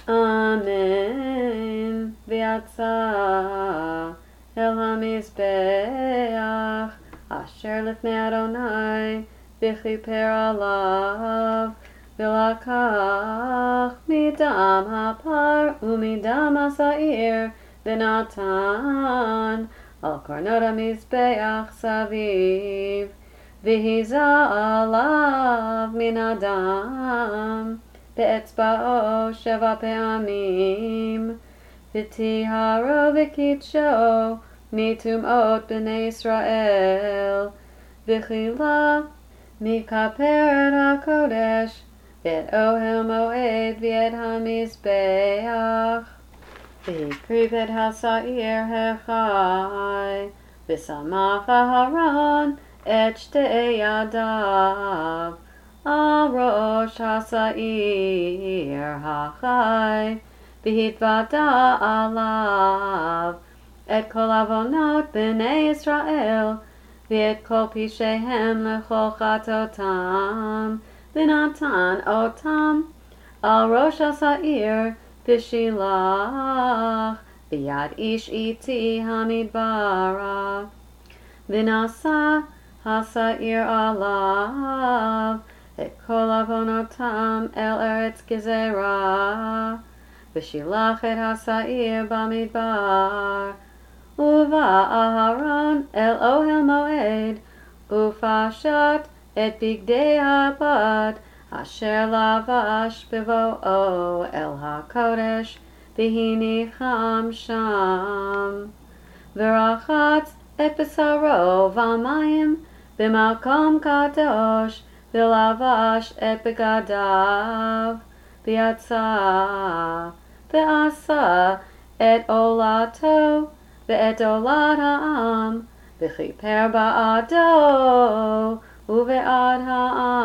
Amen. ויצא אל המזבח אשר לפני אדוני וכיפר עליו ולקח מדם הפר ומדם השעיר ונתן על קרנות המזבח סביב והיזה עליו מן הדם באצבעו 7 פעמים וטיהרו וקידשו מטומאות בני ישראל וכילה מכפרת הקודש ואת אוהל מועד ואת המזבח והקריב את השעיר החי ושמח אהרון את 2 ידיו על ראש השעיר החי והתוודה עליו את כל עוונות בני ישראל ואת כל פשעיהם לכל חטאותם ונתן אותם על ראש השעיר בשילח ביד איש איתי המדברה ונשא השעיר עליו את כל עוונותם אל ארץ גזרה ושילח את השעיר במדבר ובא אהרון אל אוהל מועד ופשט את בגדי הבד אשר לבש בבואו אל הקודש והניחם שם ורחץ את בשרו במים במקום קדוש ולבש את בגדיו ויצא ועשה את עולתו ואת עולת העם וכיפר בעדו ובעד העם